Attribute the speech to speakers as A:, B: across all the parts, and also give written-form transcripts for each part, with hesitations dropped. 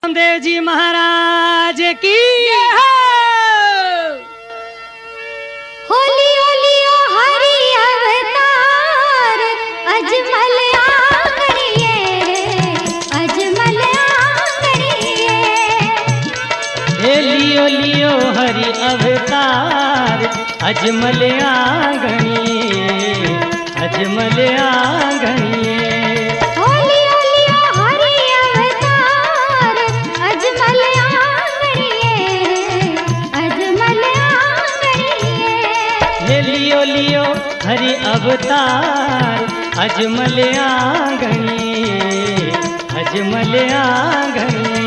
A: देव जी महाराज की
B: होली होली ओ हरि अवतार अजमल आंगड़िए अजमल आंगड़िए।
A: हे लियो लियो हरि अवतार अजमल आंगणिए अजमल आंगणिए। लियो लियो हरि अवतार अजमल आंगणिए अजमल आंगणिए।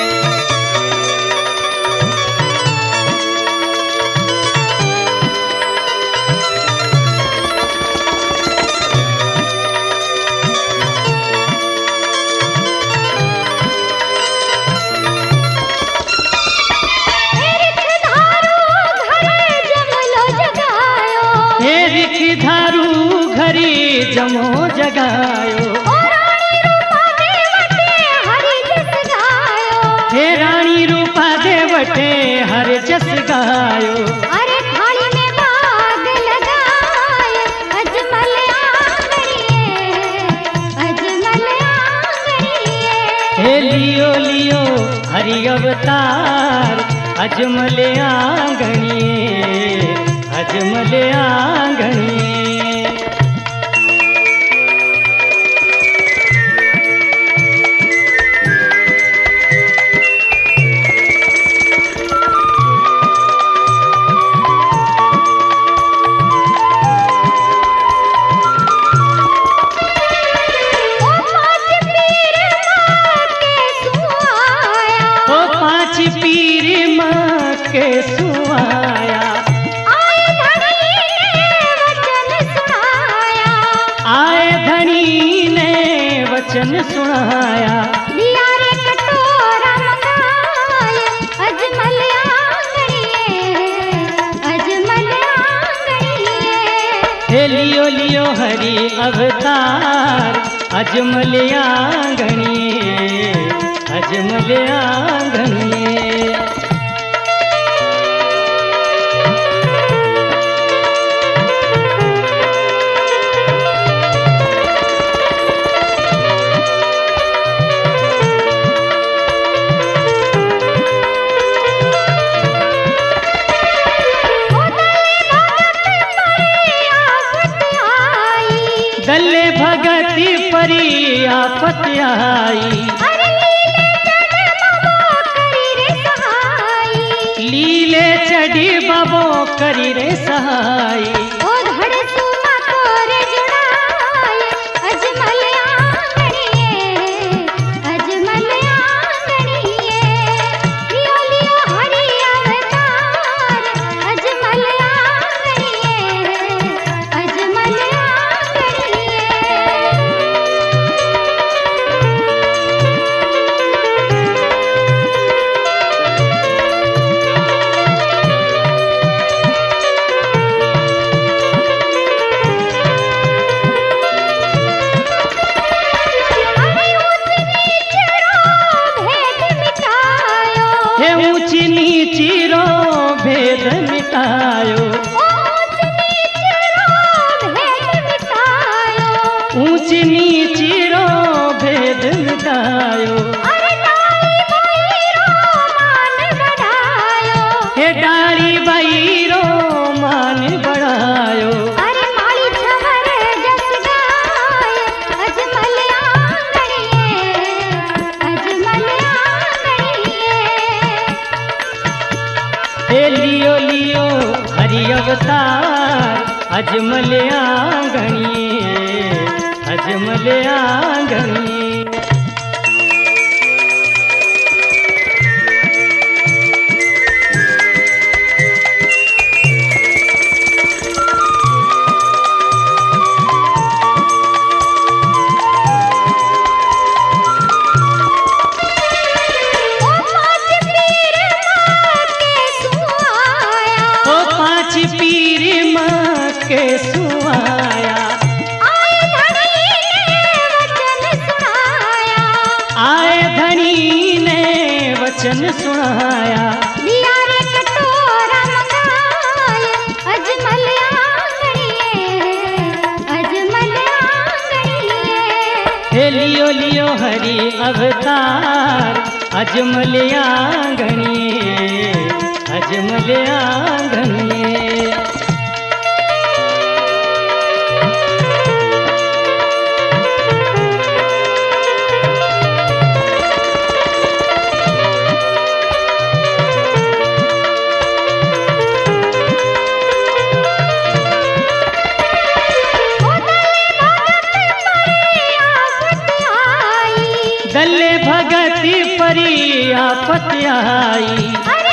A: धारू घरी जमो जगायो हे रानी रूपा देवटे हर जस गायो।
B: अरे थाली में बाग लगाए अजमल आंगड़िए अजमल आंगड़िए।
A: हे लियो लियो हरि अवतार अजमल आंगणिए अजमल आंगणिए। पीर माँ के सुआया आए धनी ने वचन सुनाया।
B: दिया रे कटोरा मंगाए अजमल आंगड़िए अजमल आंगड़िए।
A: हे लियो लियो हरि अवतार अजमल आंगणिए अजमल आंगणिए। दल्ले भगति परी आफत आई लीले चढ़ी बबो करी रे सहाय।
B: ओ धड़ सुना तोरे जुड़ाए अजमल आंगड़िए अजमल आंगड़िए। लियो लियो हरि अवतार अजमल आंगड़िए अजमल आंगड़िए।
A: ऊंची नीची रो भेद मिटायो ऊंची नीची रो भेद मिटायो। हे डाली बाई रो मान बढ़ायो।
B: अरे माली छवर जस गाए अजमल आंगड़िए अजमल आंगड़िए।
A: हे लियो लियो हरि अवतार अजमल आंगणिए अजमल आंगणिए। पीर माँ के सुआया
B: आए धनी ने वचन सुना
A: बचन सुनाया।
B: दिया रे कटोरा मंगाए अजमल आंगणिए, अजमल आंगणिए।
A: हे लियो लियो हरि अवतार अजमल आंगणिए, अजमल आंगणिए। दल्ले भगति परी आफत आई,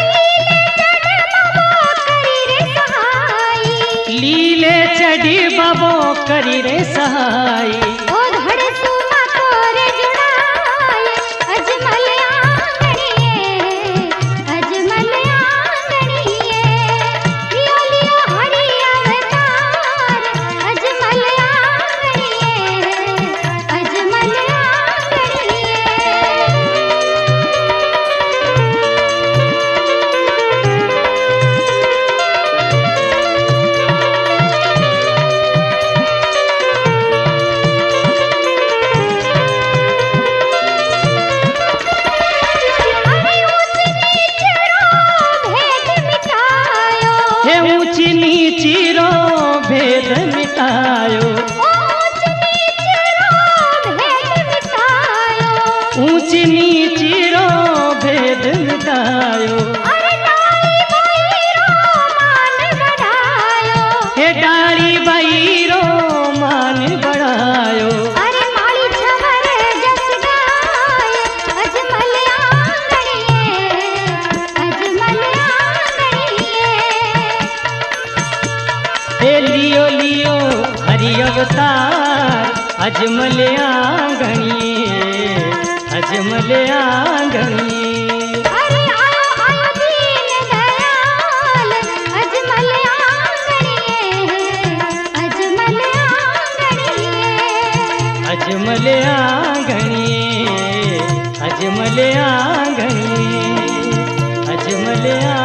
A: लीले चढ़ी बाबो करी रे सहाय।
B: ओ धड़ सुमा तोरे जुड़ाए अजमल आंगणिए, अजमल आंगणिए। लियो लियो हरि अवतार अजमल आंगणिए, अजमल आंगणिए।
A: ऊंची नीची रो भेद मिटायो, ऊंची नीची रो भेद मिटायो। हे डाली बाई रो मान बढ़ायो।
B: अरे माली छवर जस गाए अजमल आंगणिए, अजमल आंगणिए।
A: हे लियो लियो हरि अवतार अजमल आंगणिए, अजमल आंगणिए।
B: अरे आयो आयो दीन दयाल अजमल आंगणिए, अजमल आंगणिए।
A: अजमल आंगणिए, अजमल आंगणिए, अजमल